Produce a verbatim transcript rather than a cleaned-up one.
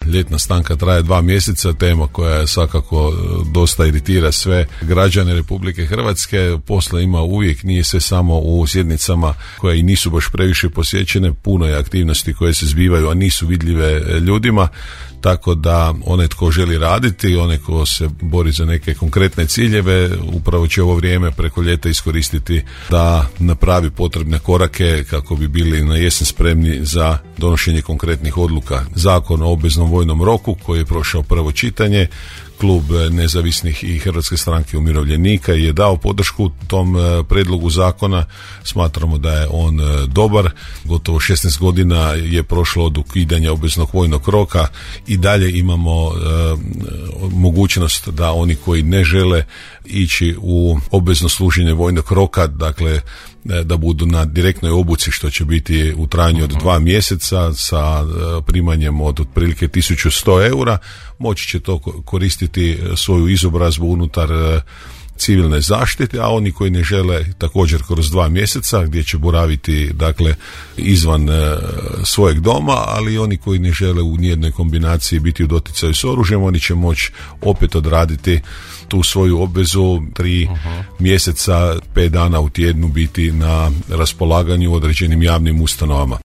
ljetna stanka traje dva mjeseca, tema koja svakako dosta iritira sve građane Republike Hrvatske. Posla ima uvijek, nije sve samo u sjednicama koje i nisu baš previše posjećene, puno je aktivnosti koje se zbivaju, a nisu vidljive ljudima, tako da onaj tko želi raditi, onaj ko se bori za neke konkretne ciljeve, upravo će ovo vrijeme preko ljeta iskoristiti da napravi potrebne korake kako bi bili na jesen spremni za donošenje konkretnih odluka. Zakon o obveznom vojnom roku koji je prošao prvo čitanje, Klub nezavisnih i Hrvatske stranke umirovljenika je dao podršku tom predlogu zakona. Smatramo da je on dobar. Gotovo šesnaest godina je prošlo od ukidanja obveznog vojnog roka i dalje imamo e, mogućnost da oni koji ne žele ići u obvezno služenje vojnog roka, dakle da budu na direktnoj obuci, što će biti u trajanju od dva mjeseca sa primanjem od otprilike tisuću sto eura, moći će to koristiti svoju izobrazbu unutar civilne zaštite, a oni koji ne žele također kroz dva mjeseca gdje će boraviti dakle izvan e, svojeg doma, ali oni koji ne žele u nijednoj kombinaciji biti u doticaju s oružjem, oni će moći opet odraditi tu svoju obvezu tri uh-huh. mjeseca, pet dana u tjednu biti na raspolaganju u određenim javnim ustanovama.